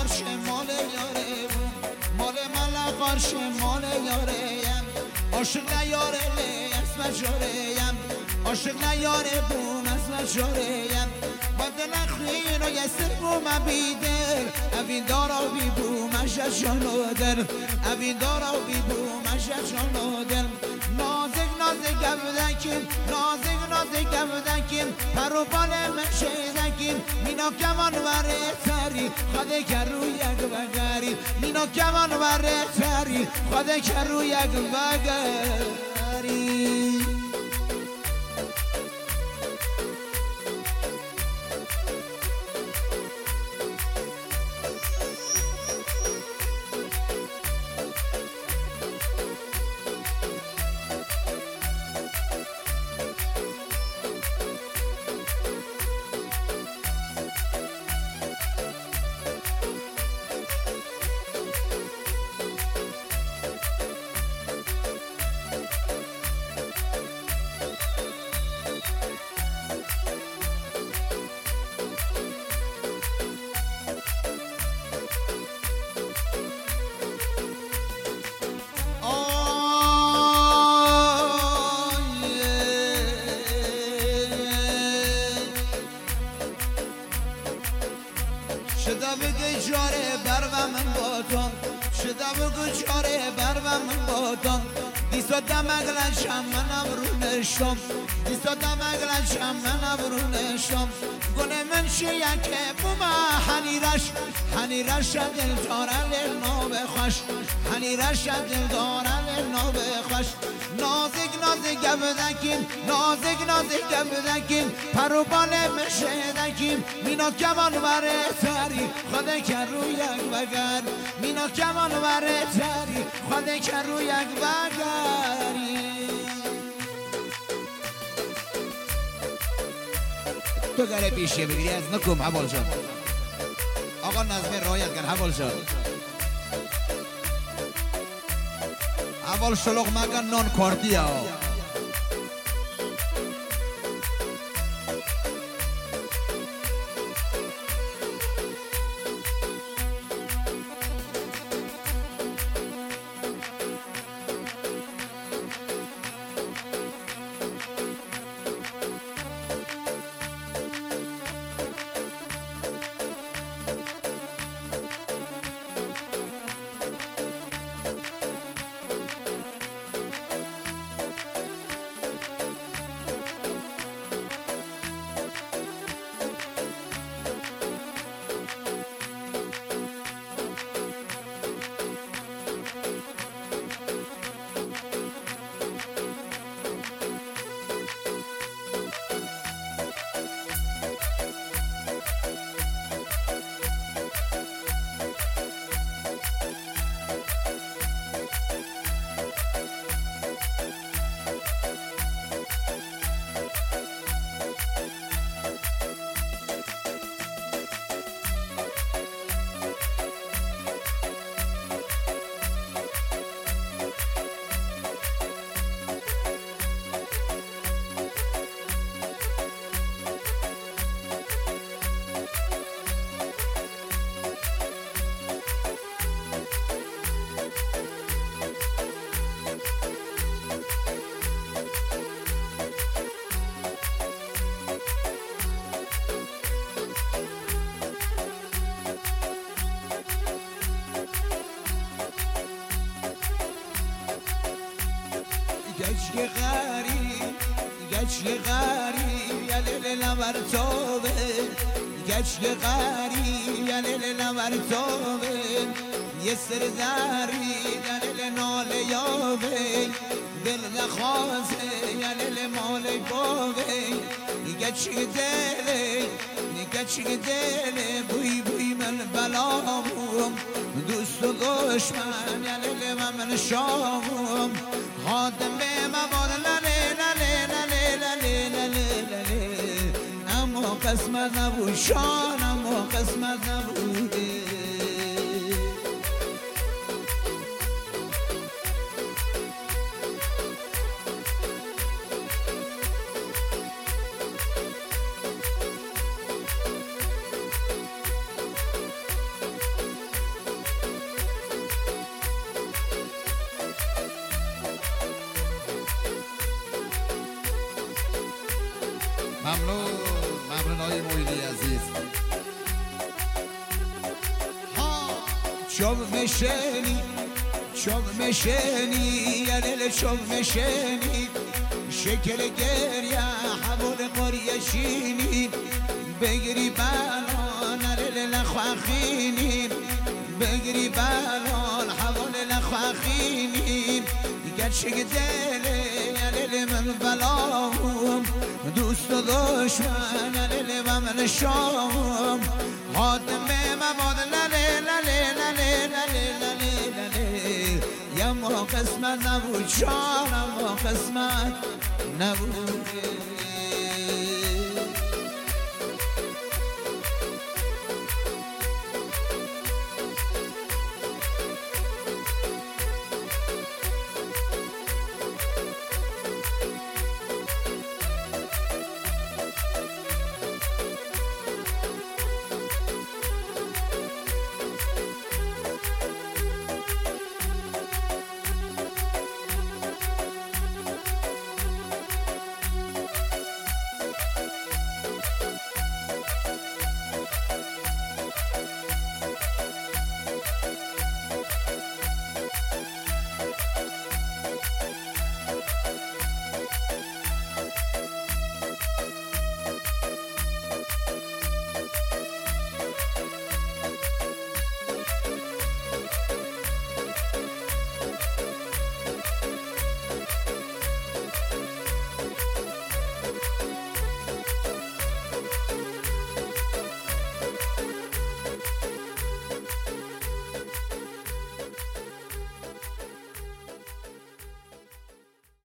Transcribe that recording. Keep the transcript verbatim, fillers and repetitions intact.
قارش مال یاره بوم مال ملق قارش مال یاره یم عاشق نیاره لی اسم جاره یم عاشق نیاره بوم اسم جاره یم با دل خیر و یسر بوم بیدر اوین دارا بی بوم اشت جانو دل اوین دارا بی بوم اشت جانو دل نازک نازک گبدکیم نازک نازک گبدکیم پرو باله مشیدکیم مینا کمان وره تری خواده که روی یک بگری مینا کمان وره تری خواده که روی یک بگری شدا بگی جاره برو من با تو شدا بگی جاره برو من با تو دیسا دمگلشم منم رو نشم دیسا دمگلشم منم رو نشم گل من شیعه که بوما هنی رش هنی رش دل داره لنو بخوش هنی رش دل داره لنو بخوش نازک نازک گبدکیم نازک نازک گبدکیم پرو باله مشهدکیم مینا کمان وره تری خواده که روی یک بگر مینا کمان وره تری خواده که روی یک بگری تو گره پیشیه بگیری از نکم حوال جان آقا نظمه رایت کن حوال جان حوال شلوغ مگن نان کارتی ها گچ غریب گچ غریب یا لیل نور توبه گچ غریب یا لیل نور توبه یه سر داری یا لیل ناله یابه دل نخواسته یا لیل مال بابه گچ دله گچ دله بوی بوی من بلامم دوست و دشمن یا لیل من شامم خادم به مبار لله لله لله لله لله لله اما قسمت نبود شان اما قسمت نبود ممنون ممنون آقای مویدی عزیز. ها چوب مشنی چوب مشنی یلیل چوب مشنی شکل گریه حبول قریه شینی بگیری بلان لیل لخواخینی بگیری بلان حبول لخواخینی گرچه دلی لیل من بلام دوست و دشمن لیل و من شام خاتمه مباد للی للی للی للی للی للی یا ما قسمت نبود شارم ما قسمت نبود.